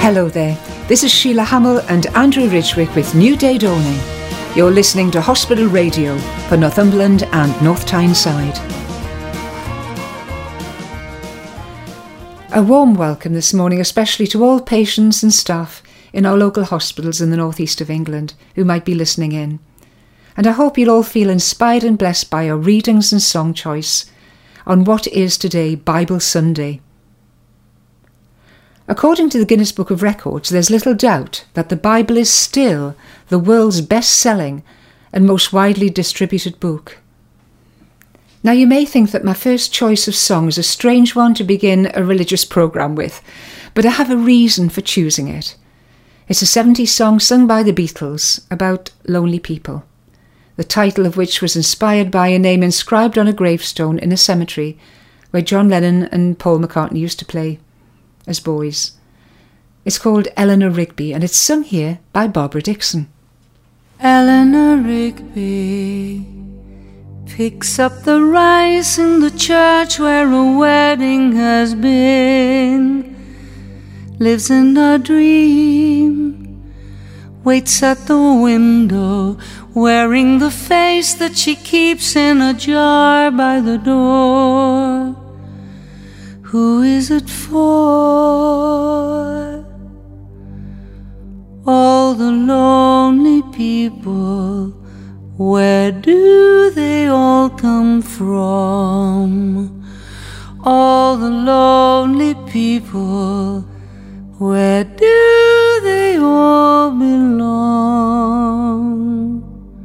Hello there, this is Sheila Hamill and Andrew Ridgwick with New Day Dawning. You're listening to Hospital Radio for Northumberland and North Tyneside. A warm welcome this morning, especially to all patients and staff in our local hospitals in the northeast of England who might be listening in. And I hope you'll all feel inspired and blessed by our readings and song choice on what is today Bible Sunday. According to the Guinness Book of Records, there's little doubt that the Bible is still the world's best-selling and most widely distributed book. Now, you may think that my first choice of song is a strange one to begin a religious programme with, but I have a reason for choosing it. It's a 70s song sung by the Beatles about lonely people, the title of which was inspired by a name inscribed on a gravestone in a cemetery where John Lennon and Paul McCartney used to play as boys. It's called Eleanor Rigby, and it's sung here by Barbara Dixon. Eleanor Rigby picks up the rice in the church where a wedding has been, lives in a dream, waits at the window, wearing the face that she keeps in a jar by the door. Who is it for? All the lonely people, where do they all come from? All the lonely people, where do they all belong?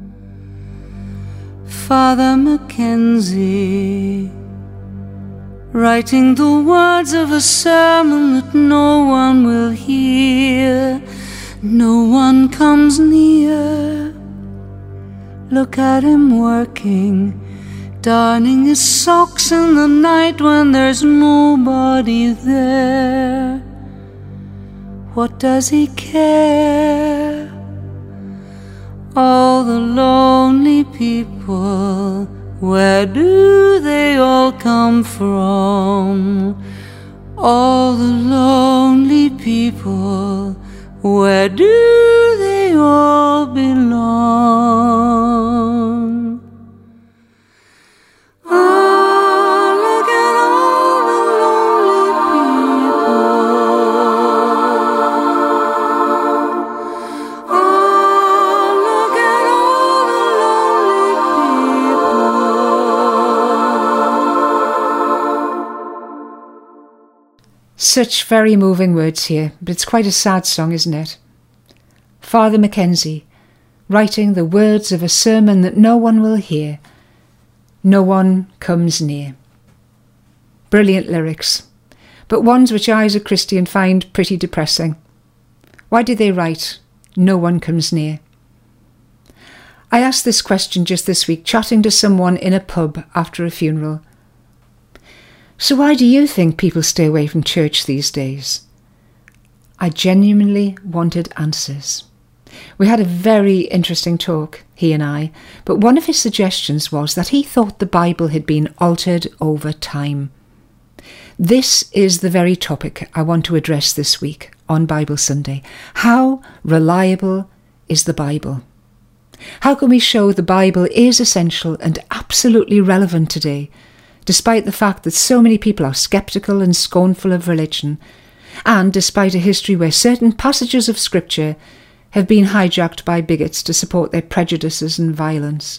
Father Mackenzie, writing the words of a sermon that no one will hear, no one comes near. Look at him working, darning his socks in the night when there's nobody there. What does he care? All the lonely people, where do they all come from? All the lonely people, where do they all belong? Oh, look at all the lonely people. Oh, look at all the lonely people. Such very moving words here, but it's quite a sad song, isn't it? Father Mackenzie, writing the words of a sermon that no one will hear. No one comes near. Brilliant lyrics, but ones which I as a Christian find pretty depressing. Why did they write, "No one comes near"? I asked this question just this week, chatting to someone in a pub after a funeral. So why do you think people stay away from church these days? I genuinely wanted answers. We had a very interesting talk, he and I, but one of his suggestions was that he thought the Bible had been altered over time. This is the very topic I want to address this week on Bible Sunday. How reliable is the Bible? How can we show the Bible is essential and absolutely relevant today, despite the fact that so many people are sceptical and scornful of religion, and despite a history where certain passages of Scripture have been hijacked by bigots to support their prejudices and violence?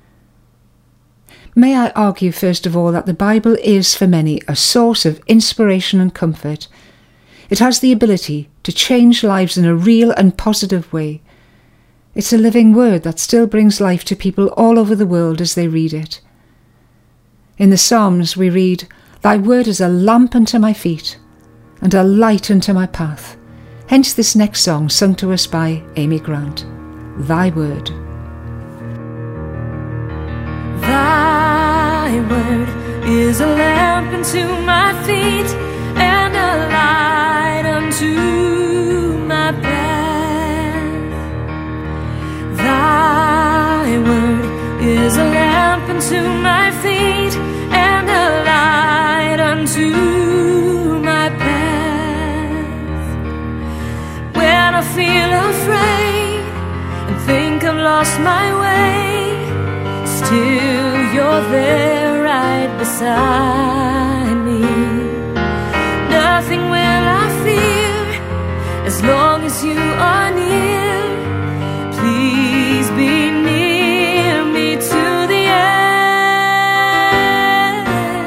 May I argue first of all that the Bible is for many a source of inspiration and comfort. It has the ability to change lives in a real and positive way. It's a living word that still brings life to people all over the world as they read it. In the Psalms we read, "Thy word is a lamp unto my feet and a light unto my path." Hence this next song sung to us by Amy Grant, Thy Word. Thy word is a lamp unto my feet and a light unto my path. Thy word is a lamp unto my feet and a light unto my path. lost my way, still you're there right beside me. Nothing will I fear as long as you are near. Please be near me to the end.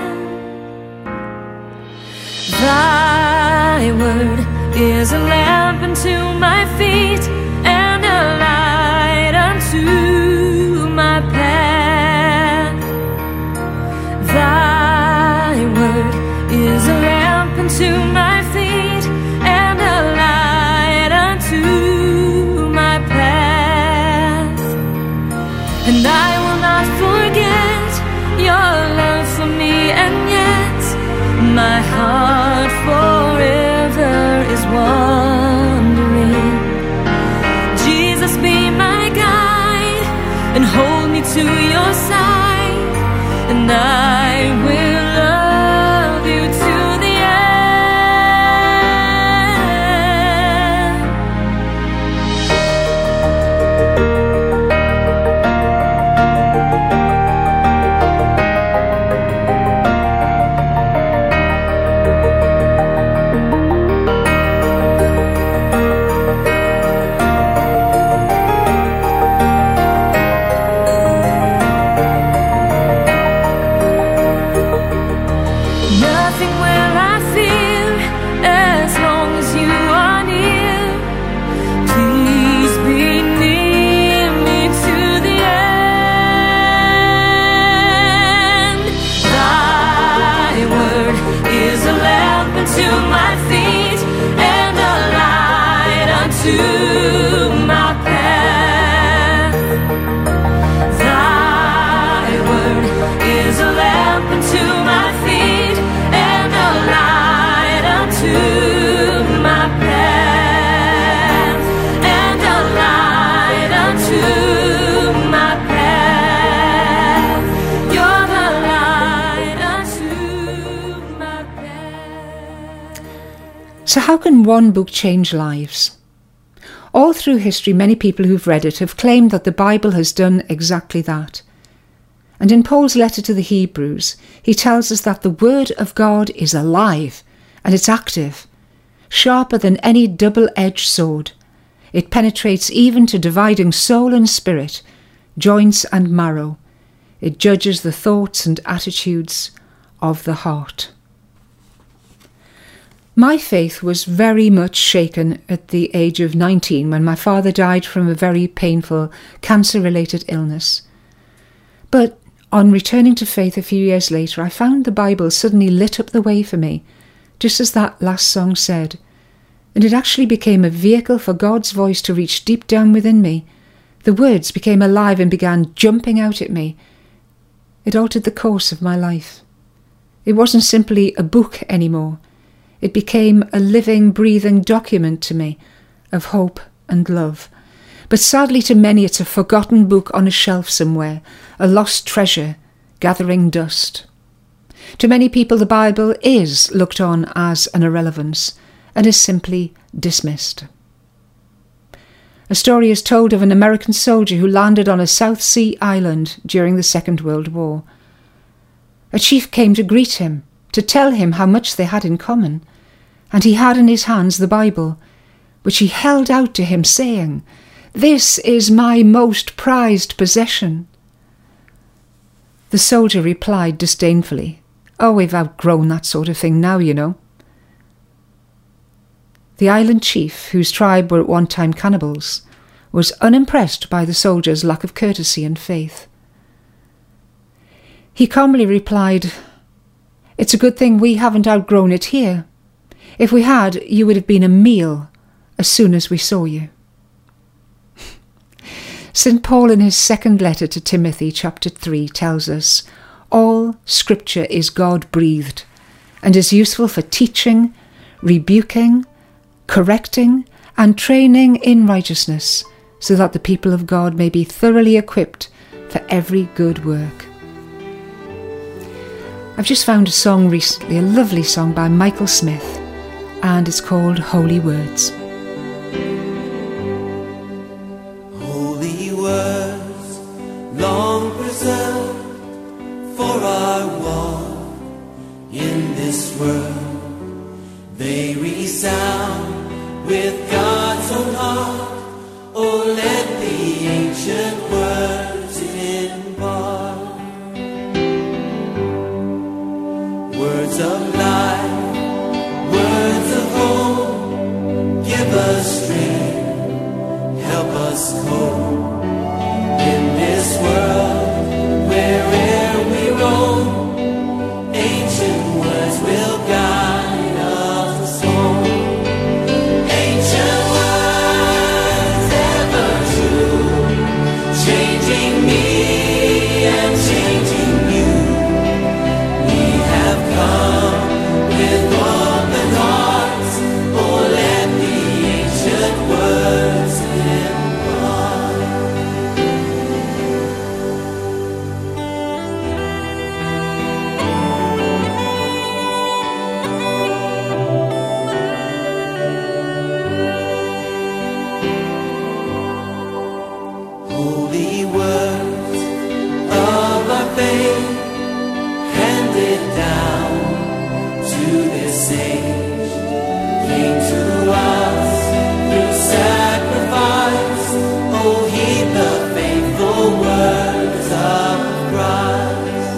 Thy word is a lamp unto my feet and a light unto my path. Thy word is a lamp unto my feet and a light unto my path. And I will not forget your love for me, and yet my heart forever is wandering. Jesus, be my guide and hold me to your side, and I will love you to the end. Nothing will I fear as long as you are near. Please be near me to the end. Thy word is a lamp unto my feet and a light unto my path. Thy word is a lamp unto my feet and a light unto my path, and a light unto my path. You're the light unto my path. So how can one book change lives? All through history, many people who've read it have claimed that the Bible has done exactly that. And in Paul's letter to the Hebrews, he tells us that the Word of God is alive and it's active, sharper than any double-edged sword. It penetrates even to dividing soul and spirit, joints and marrow. It judges the thoughts and attitudes of the heart. My faith was very much shaken at the age of 19 when my father died from a very painful cancer-related illness. But on returning to faith a few years later, I found the Bible suddenly lit up the way for me, just as that last song said, and it actually became a vehicle for God's voice to reach deep down within me. The words became alive and began jumping out at me. It altered the course of my life. It wasn't simply a book anymore. It became a living, breathing document to me of hope and love. But sadly to many it's a forgotten book on a shelf somewhere, a lost treasure gathering dust. To many people the Bible is looked on as an irrelevance and is simply dismissed. A story is told of an American soldier who landed on a South Sea island during the Second World War. A chief came to greet him, to tell him how much they had in common, and he had in his hands the Bible, which he held out to him, saying, "This is my most prized possession." The soldier replied disdainfully, "Oh, we've outgrown that sort of thing now, you know." The island chief, whose tribe were at one time cannibals, was unimpressed by the soldier's lack of courtesy and faith. He calmly replied, "It's a good thing we haven't outgrown it here. If we had, you would have been a meal as soon as we saw you." St. Paul in his second letter to Timothy, chapter 3, tells us, "All Scripture is God-breathed and is useful for teaching, rebuking, correcting, and training in righteousness, so that the people of God may be thoroughly equipped for every good work." I've just found a song recently, a lovely song by Michael Smith, and it's called Holy Words. Holy Words. world, they resound with God's own heart. Oh, let the ancient words impart words of life, words of hope. Give us strength, help us cope in this world where'er we roam. Ancient words will guide us home. Ancient words, ever true, changing me and changing you. We have come with open hearts. Oh, let the ancient words impart. Holy words of our faith, handed down to this age, came to us through sacrifice. Oh, heed the faithful words of Christ.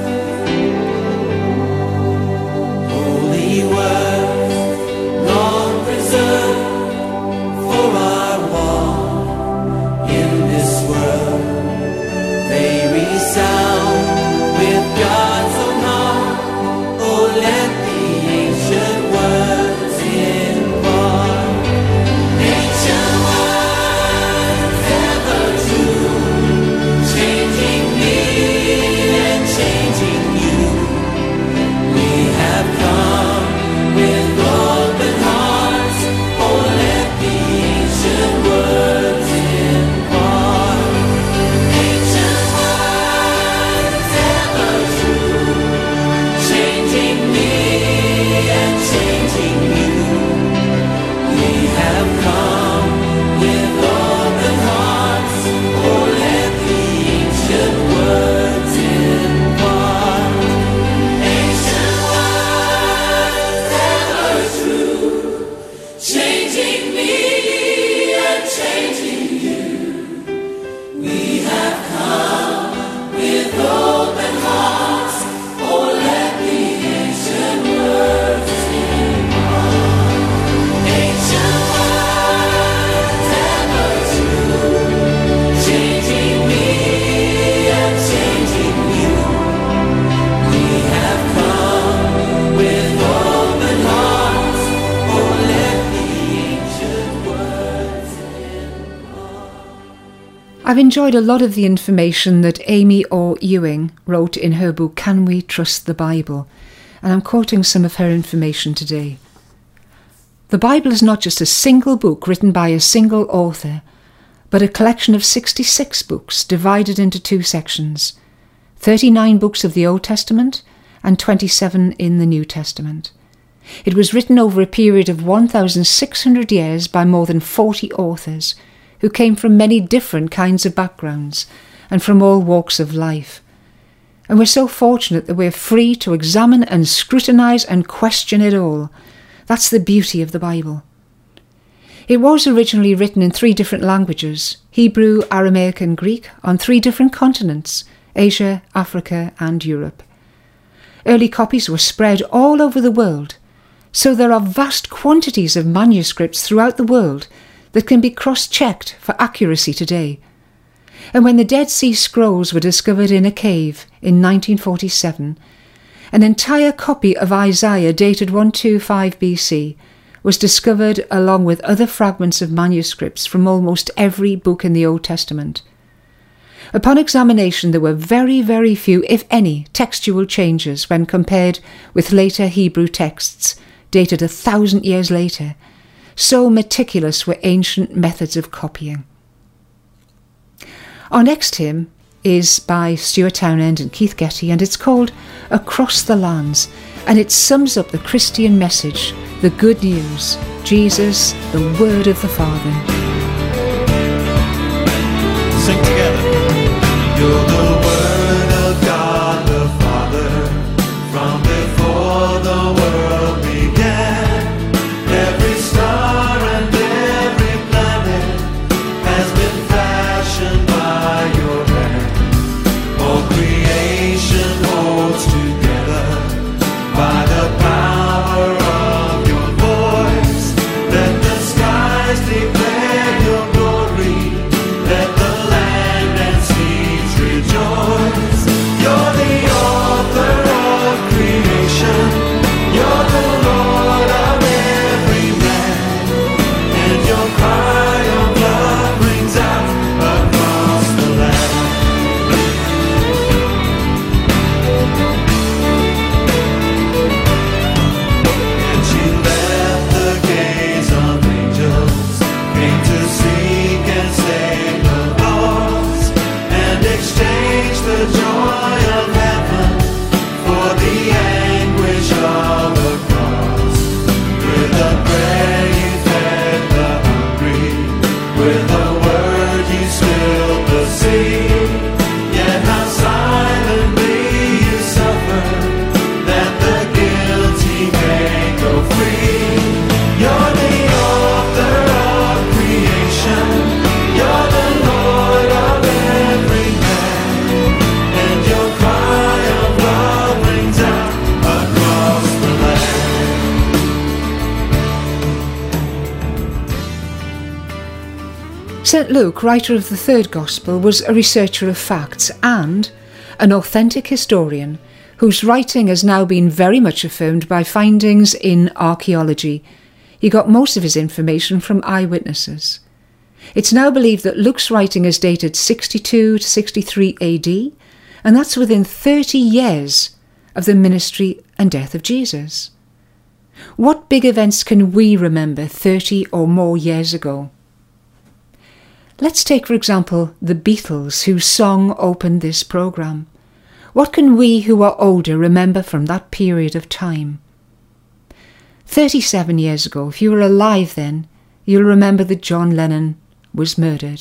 Holy words, long preserved for our walk in this world, they resound with God's own heart. Oh, let the ancient words impart. Ancient words, ever true, changing me and changing you. We have come with open hearts. Oh, let the ancient words impart. Ancient words, ever true, changing me and changing you. We have come with open hearts. Oh, let the ancient words impart. Ancient words, ever true, changing me and changing you. We have come with open hearts. Oh, let the ancient words impart. Ancient words, ever true, changing me and changing you. We have come with open hearts. Oh, let the ancient words impart. I've enjoyed a lot of the information that Amy Orr Ewing wrote in her book Can We Trust the Bible? And I'm quoting some of her information today. The Bible is not just a single book written by a single author, but a collection of 66 books divided into two sections, 39 books of the Old Testament and 27 in the New Testament. It was written over a period of 1,600 years by more than 40 authors who came from many different kinds of backgrounds and from all walks of life. And we're so fortunate that we're free to examine and scrutinise and question it all. That's the beauty of the Bible. It was originally written in 3 different languages, Hebrew, Aramaic and Greek, on 3 different continents, Asia, Africa and Europe. Early copies were spread all over the world, so there are vast quantities of manuscripts throughout the world that can be cross-checked for accuracy today. And when the Dead Sea Scrolls were discovered in a cave in 1947, an entire copy of Isaiah dated 125 BC was discovered along with other fragments of manuscripts from almost every book in the Old Testament. Upon examination, there were very, very few, if any, textual changes when compared with later Hebrew texts dated 1,000 years later. So meticulous were ancient methods of copying. Our next hymn is by Stuart Townend and Keith Getty, and it's called Across the Lands, and it sums up the Christian message, the good news, Jesus, the Word of the Father. Sing together. You're the Word of God the Father, from before the world St. Luke, writer of the third Gospel, was a researcher of facts and an authentic historian whose writing has now been very much affirmed by findings in archaeology. He got most of his information from eyewitnesses. It's now believed that Luke's writing is dated 62 to 63 AD, and that's within 30 years of the ministry and death of Jesus. What big events can we remember 30 or more years ago? Let's take, for example, the Beatles, whose song opened this programme. What can we who are older remember from that period of time? 37 years ago, if you were alive then, you'll remember that John Lennon was murdered.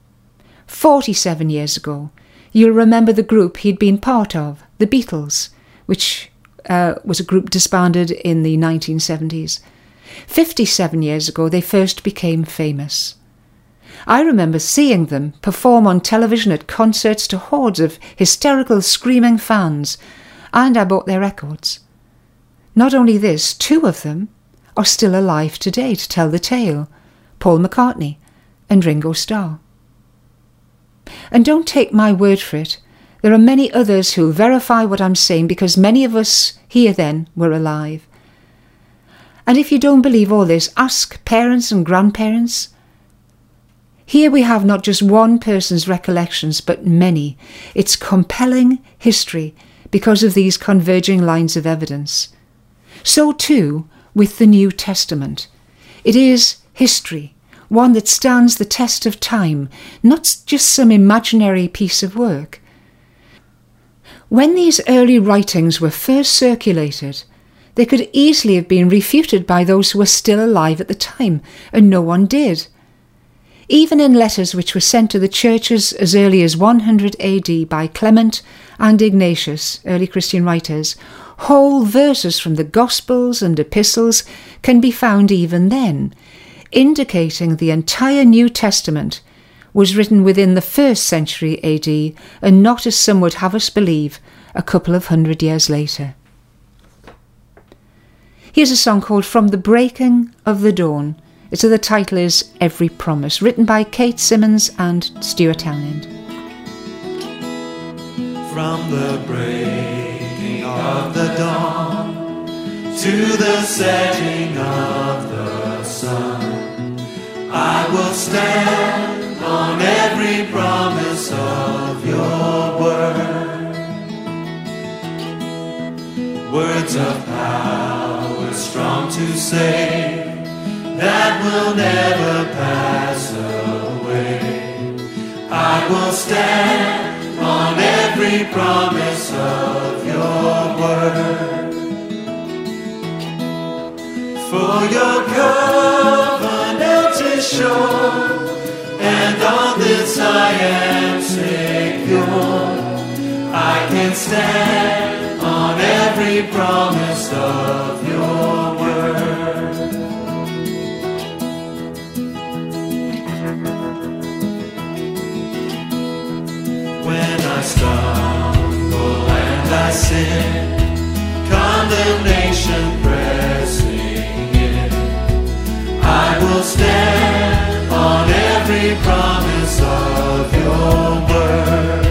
47 years ago, you'll remember the group he'd been part of, the Beatles, which was a group disbanded in the 1970s. 57 years ago, they first became famous. I remember seeing them perform on television at concerts to hordes of hysterical, screaming fans, and I bought their records. Not only this, 2 of them are still alive today to tell the tale, Paul McCartney and Ringo Starr. And don't take my word for it, there are many others who'll verify what I'm saying because many of us here then were alive. And if you don't believe all this, ask parents and grandparents. Here we have not just one person's recollections, but many. It's compelling history because of these converging lines of evidence. So too with the New Testament. It is history, one that stands the test of time, not just some imaginary piece of work. When these early writings were first circulated, they could easily have been refuted by those who were still alive at the time, and no one did. Even in letters which were sent to the churches as early as 100 AD by Clement and Ignatius, early Christian writers, whole verses from the Gospels and epistles can be found even then, indicating the entire New Testament was written within the 1st century AD and not, as some would have us believe, a couple of 100 years later. Here's a song called From the Breaking of the Dawn. The title is Every Promise, written by Kate Simmons and Stuart Townend. From the breaking of the dawn to the setting of the sun, I will stand on every promise of your word. Words of power strong to save, that will never pass away. I will stand on every promise of your word. For your covenant is sure, and on this I am secure. I can stand on every promise of your word. When I stumble and I sin, condemnation pressing in, I will stand on every promise of your word.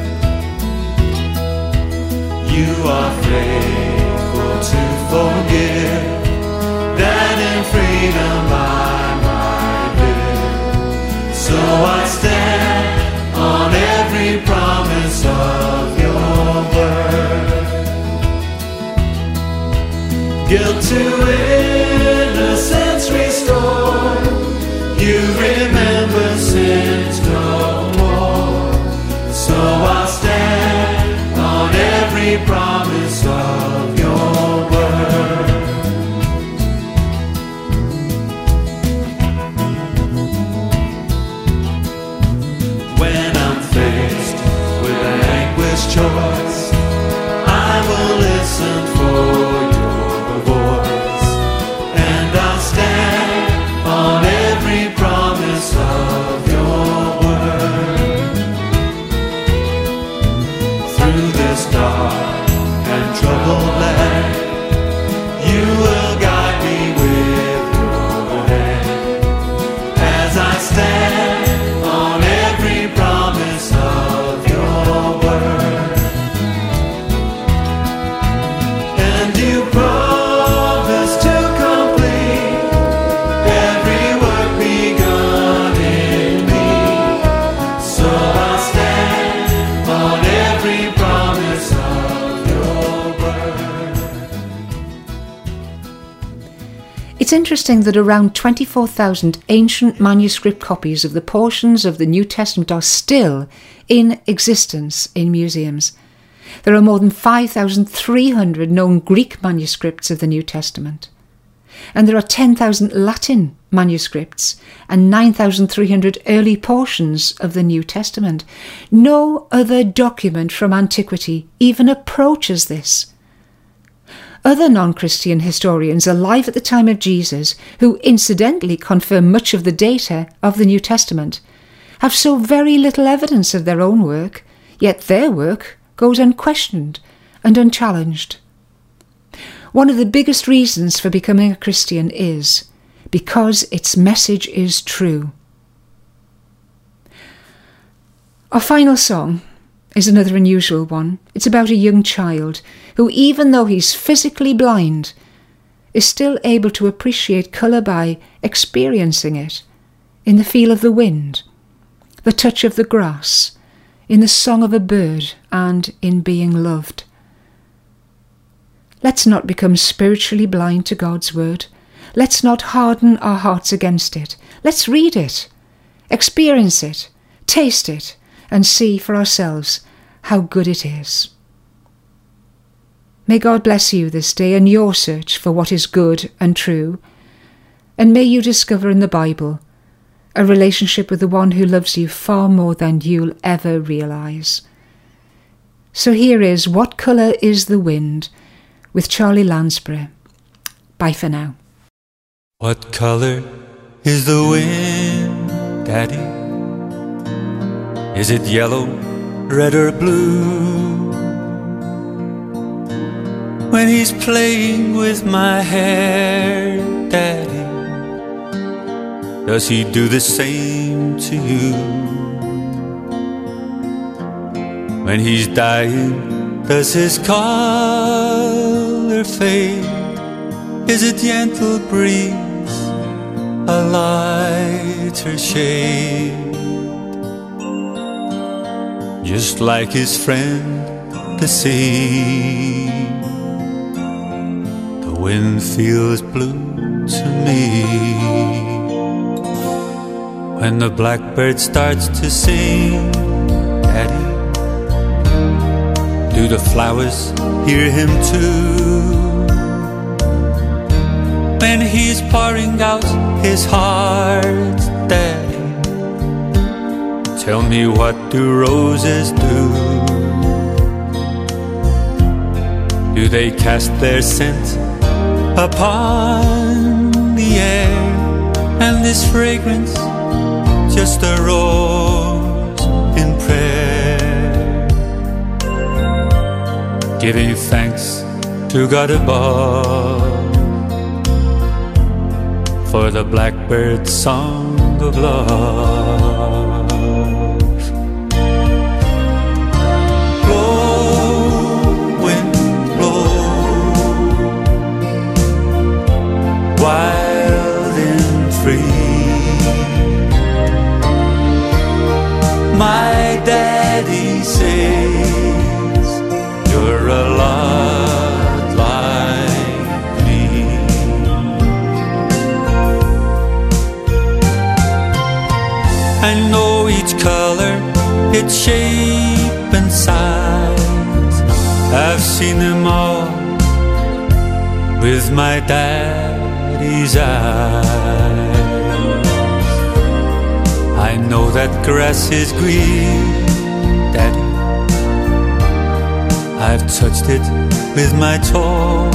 You are faithful to forgive, that in freedom I might live. So I stand on every promise of your word. Guilt to innocence restored, you remember sins no more. So I'll stand on every promise of your word. When I'm faced with anguished choice, I will listen for your voice, and I'll stand on every promise of your word. Through this dark and troubled land, It's interesting that around 24,000 ancient manuscript copies of the portions of the New Testament are still in existence in museums. There are more than 5,300 known Greek manuscripts of the New Testament. And there are 10,000 Latin manuscripts and 9,300 early portions of the New Testament. No other document from antiquity even approaches this. Other non-Christian historians alive at the time of Jesus, who incidentally confirm much of the data of the New Testament, have so very little evidence of their own work, yet their work goes unquestioned and unchallenged. One of the biggest reasons for becoming a Christian is because its message is true. Our final song is another unusual one. It's about a young child who, even though he's physically blind, is still able to appreciate colour by experiencing it in the feel of the wind, the touch of the grass, in the song of a bird, and in being loved. Let's not become spiritually blind to God's word. Let's not harden our hearts against it. Let's read it, experience it, taste it, and see for ourselves how good it is. May God bless you this day in your search for what is good and true, and may you discover in the Bible a relationship with the one who loves you far more than you'll ever realise. So here is What Colour is the Wind with Charlie Lansbury. Bye for now. What color is the wind, Daddy? Is it yellow, red or blue? When he's playing with my hair, Daddy, does he do the same to you? When he's dying, does his color fade? Is it gentle breeze, a lighter shade? Just like his friend, the sea, the wind feels blue to me. When the blackbird starts to sing, Daddy, do the flowers hear him too? When he's pouring out his heart, Daddy, tell me, what do roses do? Do they cast their scent upon the air? And this fragrance, just a rose in prayer, giving thanks to God above for the blackbird's song of love. Blow, wind, blow, wild and free. My daddy says you're a lot like me. I know each color, its shape and size. I've seen them all with my daddy's eyes. I know that grass is green, Daddy, I've touched it with my toes.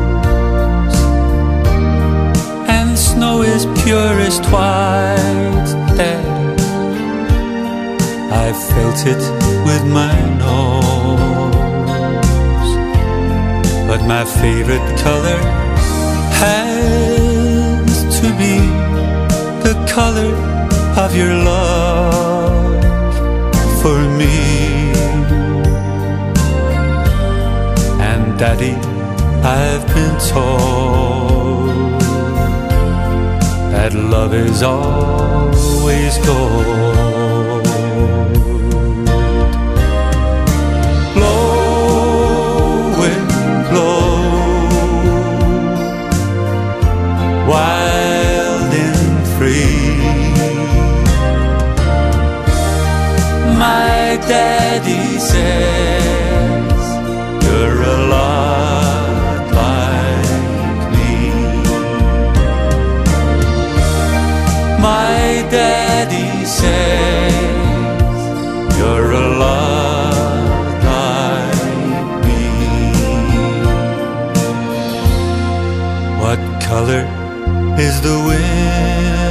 And snow is purest white, Daddy, I've felt it with my nose. But my favorite color has to be the color of your love for me. And Daddy, I've been told that love is always gold. Blow, wind, blow, color is the wind?